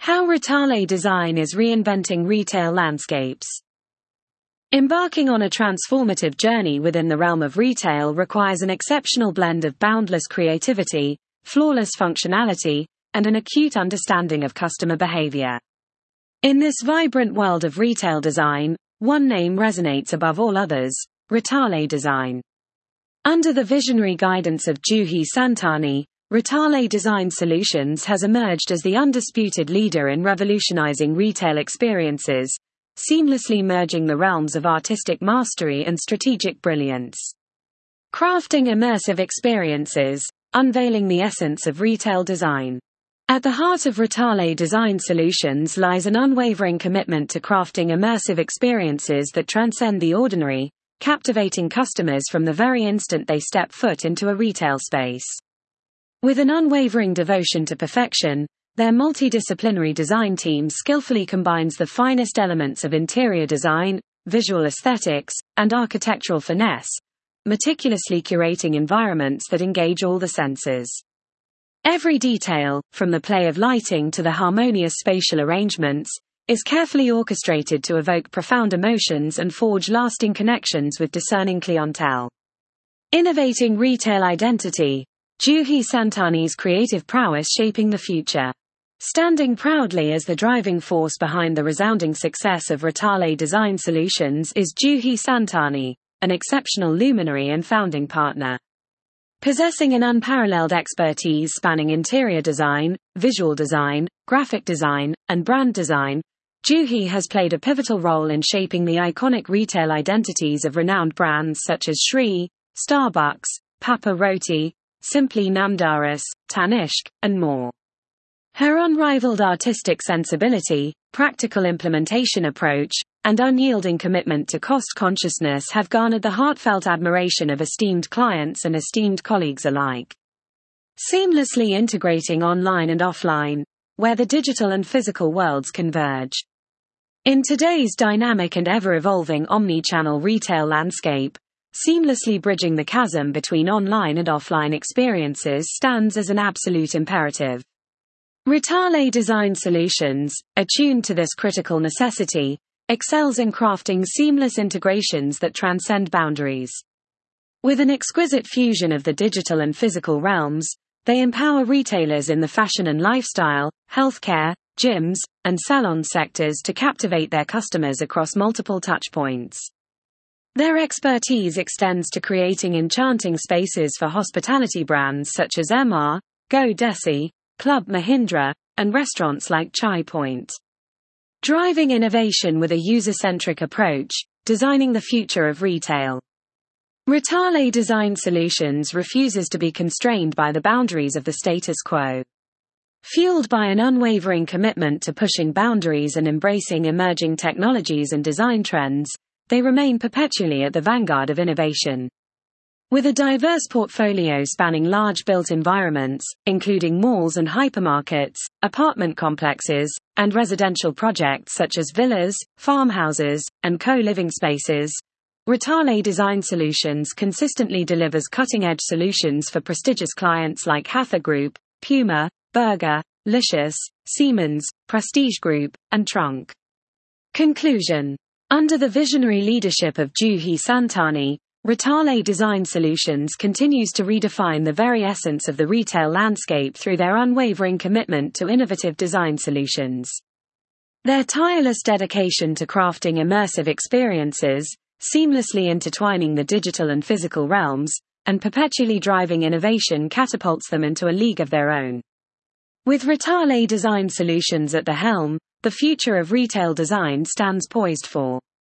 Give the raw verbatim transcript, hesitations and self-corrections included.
How Ritale Design is reinventing retail landscapes. Embarking on a transformative journey within the realm of retail requires an exceptional blend of boundless creativity, flawless functionality, and an acute understanding of customer behavior. In this vibrant world of retail design, one name resonates above all others: Ritale Design. Under the visionary guidance of Juhi Santani, Ritale Design Solutions has emerged as the undisputed leader in revolutionizing retail experiences, seamlessly merging the realms of artistic mastery and strategic brilliance. Crafting immersive experiences, unveiling the essence of retail design. At the heart of Ritale Design Solutions lies an unwavering commitment to crafting immersive experiences that transcend the ordinary, captivating customers from the very instant they step foot into a retail space. With an unwavering devotion to perfection, their multidisciplinary design team skillfully combines the finest elements of interior design, visual aesthetics, and architectural finesse, meticulously curating environments that engage all the senses. Every detail, from the play of lighting to the harmonious spatial arrangements, is carefully orchestrated to evoke profound emotions and forge lasting connections with discerning clientele. Innovating retail identity. Juhi Santani's creative prowess shaping the future. Standing proudly as the driving force behind the resounding success of Ritale Design Solutions is Juhi Santani, an exceptional luminary and founding partner. Possessing an unparalleled expertise spanning interior design, visual design, graphic design, and brand design, Juhi has played a pivotal role in shaping the iconic retail identities of renowned brands such as Shree, Starbucks, Papa Roti, Simply Namdaris, Tanishq, and more. Her unrivaled artistic sensibility, practical implementation approach, and unyielding commitment to cost consciousness have garnered the heartfelt admiration of esteemed clients and esteemed colleagues alike. Seamlessly integrating online and offline, where the digital and physical worlds converge. In today's dynamic and ever-evolving omni-channel retail landscape, seamlessly bridging the chasm between online and offline experiences stands as an absolute imperative. Ritale Design Solutions, attuned to this critical necessity, excels in crafting seamless integrations that transcend boundaries. With an exquisite fusion of the digital and physical realms, they empower retailers in the fashion and lifestyle, healthcare, gyms, and salon sectors to captivate their customers across multiple touchpoints. Their expertise extends to creating enchanting spaces for hospitality brands such as M R, Go Desi, Club Mahindra, and restaurants like Chai Point. Driving innovation with a user-centric approach, designing the future of retail. Ritale Design Solutions refuses to be constrained by the boundaries of the status quo. Fueled by an unwavering commitment to pushing boundaries and embracing emerging technologies and design trends, they remain perpetually at the vanguard of innovation. With a diverse portfolio spanning large built environments, including malls and hypermarkets, apartment complexes, and residential projects such as villas, farmhouses, and co-living spaces, Ritale Design Solutions consistently delivers cutting-edge solutions for prestigious clients like Hatha Group, Puma, Berger, Licious, Siemens, Prestige Group, and Trunk. Conclusion. Under the visionary leadership of Juhi Santani, Ritale Design Solutions continues to redefine the very essence of the retail landscape through their unwavering commitment to innovative design solutions. Their tireless dedication to crafting immersive experiences, seamlessly intertwining the digital and physical realms, and perpetually driving innovation catapults them into a league of their own. With Ritale Design Solutions at the helm, the future of retail design stands poised for